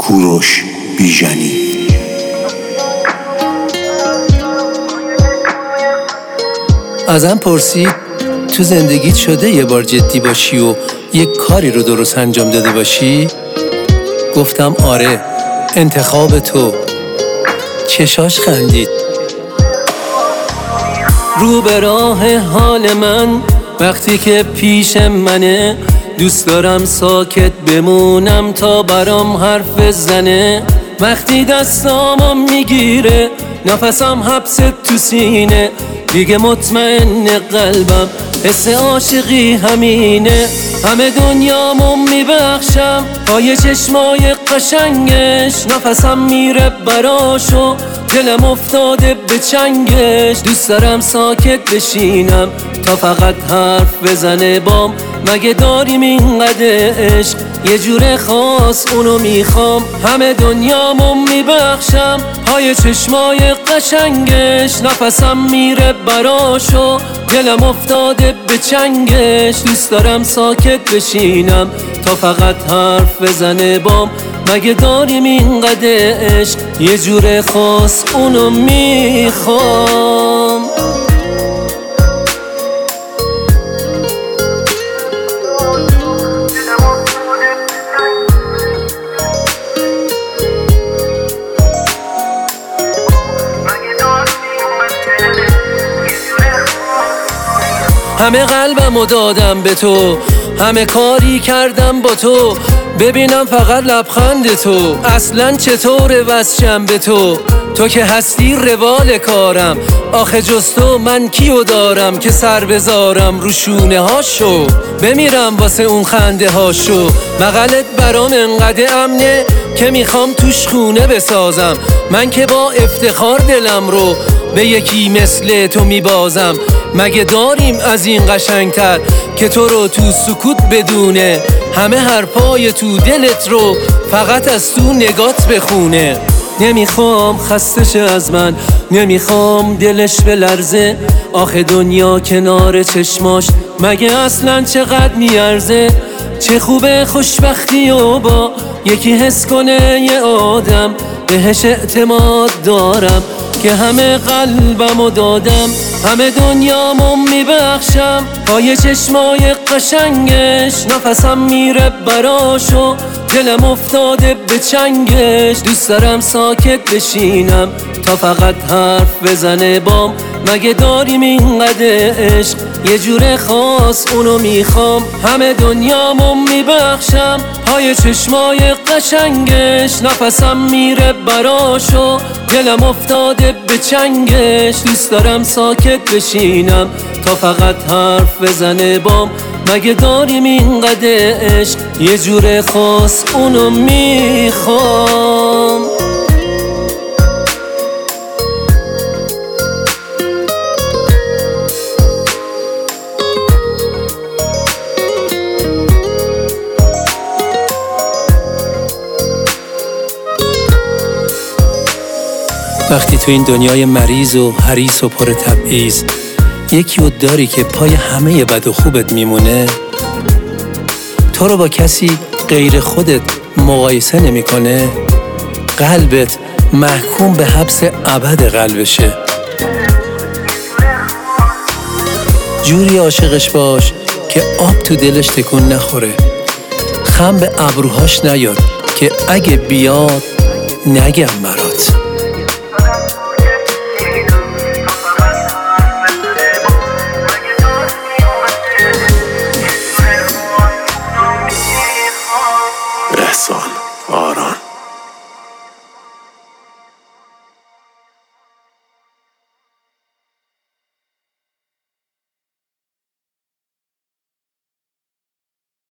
کوروش بیژنی. ازم پرسید تو زندگیت شده یه بار جدی باشی و یک کاری رو درست انجام داده باشی؟ گفتم آره، انتخاب تو. چشاش خندید. رو به راه حال من وقتی که پیش منه، دوست دارم ساکت بمونم تا برام حرف زنه. وقتی دستامو میگیره نفسم حبس تو سینه، دیگه مطمئن قلبم حس عاشقی همینه. همه دنیامو میبخشم پای چشمای قشنگش، نفسم میره براشو دلم افتاده به چنگش. دوست دارم ساکت بشینم تا فقط حرف بزنه بام، مگه داریم اینقدر عشق یه جور خاص اونو میخوام. همه دنیامو میبخشم پای چشمای قشنگش، نفسم میره براشو دلم افتاده به چنگش. دوست دارم ساکت بشینم تا فقط حرف بزنه بام، مگه داریم اینقدر عشق یه جور خاص اونو میخوام. همه قلبمو دادم به تو، همه کاری کردم با تو، ببینم فقط لبخند تو. اصلا چطوره وصلم به تو، تو که هستی روال کارم. آخه جز تو من کیو دارم که سر بذارم رو شونه هاشو، بمیرم واسه اون خنده هاشو. بغلت برام انقدر امنه که میخوام توش خونه بسازم. من که با افتخار دلم رو به یکی مثل تو میبازم. مگه داریم از این قشنگتر که تو رو تو سکوت بدونه، همه حرفای تو دلت رو فقط از تو نگات بخونه. نمیخوام خسته شه از من، نمیخوام دلش بلرزه. آخه دنیا کنار چشماش مگه اصلا چقدر میارزه. چه خوبه خوشبختی و با یکی حس کنه یه آدم، بهش اعتماد دارم که همه قلبمو دادم. همه دنیامو میبخشم پای چشمای قشنگش، نفسم میره براشو دلم افتاده به چنگش. دوست دارم ساکت بشینم تا فقط حرف بزنه بام، مگه داریم اینقدر عشق یه جور خاص اونو میخوام. همه دنیامو میبخشم پای چشمای قشنگش، نفسم میره براشو دلم افتاده به چنگش. دوست دارم ساکت بشینم تا فقط حرف بزنه بام، مگه داریم اینقدر عشق یه جور خاص اونو میخوام. وقتی تو این دنیای مریض و حریص و پر تبعیض یکی رو داری که پای همه بد و خوبت میمونه، تو رو با کسی غیر خودت مقایسه نمیکنه، قلبت محکوم به حبس ابد قلبشه. جوری عاشقش باش که آب تو دلش تکون نخوره، خم به ابروهاش نیاد که اگه بیاد نگم برات. رسال